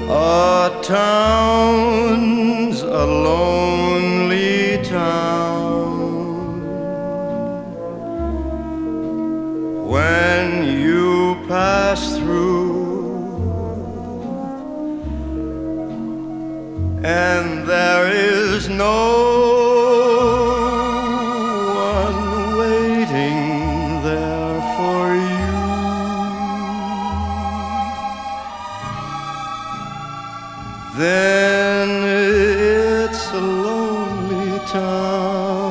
A town's a lonely town when you pass through, and there is no one waiting there for you. Then it's a lonely town.